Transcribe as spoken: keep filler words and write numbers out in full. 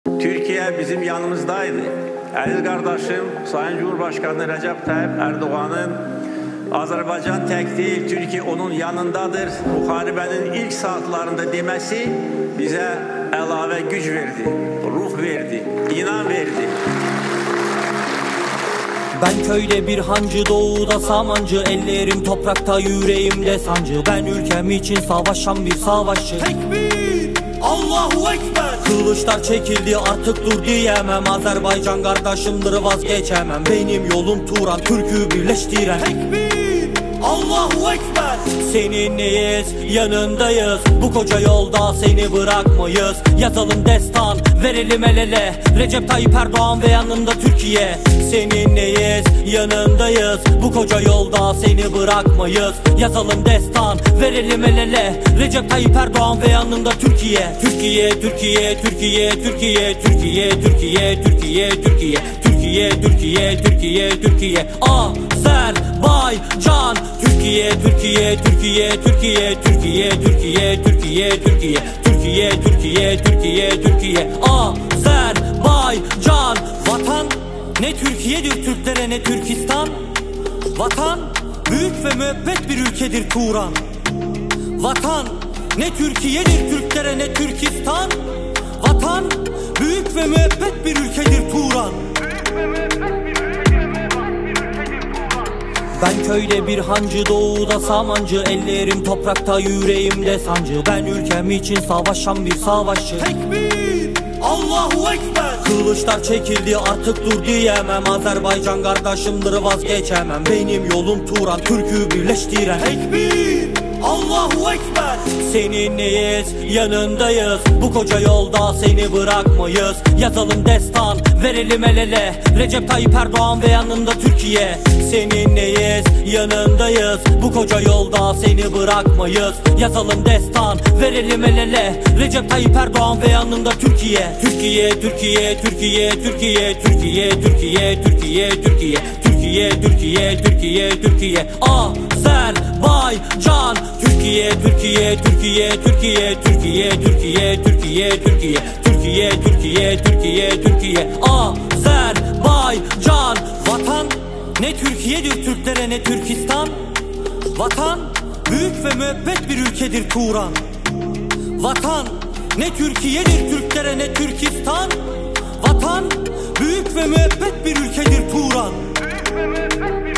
Türkiye bizim yanımızdaydı. Aziz kardeşim Sayın Cumhurbaşkanı Recep Tayyip Erdoğan'ın Azerbaycan tek değil, Türkiye onun yanındadır muharebenin ilk saatlerinde demesi bize elave güç verdi, ruh verdi, inan verdi. Ben köyde bir hancı, doğuda samancı, ellerim toprakta, yüreğimde sancı. Ben ülkem için savaşan bir savaşçı. Tekbir! Allahu Ekber! Kılıçlar çekildi, artık dur diyemem. Azerbaycan kardeşimdir, vazgeçemem. Benim yolum Turan, Türk'ü birleştiren. Tekbir! Allahu Ekber! Seninleyiz, yanındayız. Bu koca yolda seni bırakmayız. Yazalım destan, verelim el ele. Recep Tayyip Erdoğan ve yanında Türkiye. Seninleyiz, yanındayız. Bu koca yolda seni bırakmayız. Yazalım destan, verelim el ele. Recep Tayyip Erdoğan ve yanında Türkiye. Türkiye, Türkiye, Türkiye, Türkiye, Türkiye, Türkiye, Türkiye, Türkiye, Türkiye, Türkiye, Türkiye, Türkiye, Azerbaycan. Türkiye, Türkiye, Türkiye, Türkiye, Türkiye, Türkiye, Türkiye, Türkiye, Türkiye, Türkiye, Türkiye, Türkiye, Azerbaycan. Vatan ne Türkiye'dir Türklere ne Türkistan. Vatan büyük ve müebbet bir ülkedir Turan. Vatan ne Türkiye'dir Türklere ne Türkistan. Vatan büyük ve müebbet bir ülkedir Turan. Ben köyde bir hancı, doğuda samancı, ellerim toprakta, yüreğimde sancı. Ben ülkem için savaşan bir savaşçı. Tekbir! Allahu Ekber! Kılıçlar çekildi, artık dur diyemem. Azerbaycan kardeşimdir, vazgeçemem. Benim yolum Turan, Türk'ü birleştiren. Tekbir! Allahu Ekber! Seninleyiz, yanındayız. Bu koca yolda seni bırakmayız. Yazalım destan, verelim el ele. Recep Tayyip Erdoğan ve yanında Türkiye. Seninleyiz, yanındayız. Bu koca yolda seni bırakmayız. Yazalım destan, verelim el ele. Recep Tayyip Erdoğan ve yanında Türkiye. Türkiye, Türkiye, Türkiye, Türkiye, Türkiye, Türkiye, Türkiye, Türkiye, Türkiye, Türkiye, Türkiye, Türkiye, Azerbaycan. Türkiye, Türkiye, Türkiye, Türkiye, Türkiye, Türkiye, Türkiye, Türkiye, Türkiye, Türkiye, Türkiye, Türkiye, Azerbaycan. Vatan ne Türkiye'dir Türklere ne Türkistan. Vatan büyük ve müebbet bir ülkedir Turan. Vatan ne Türkiye'dir Türklere ne Türkistan. Vatan büyük ve müebbet bir ülkedir Turan.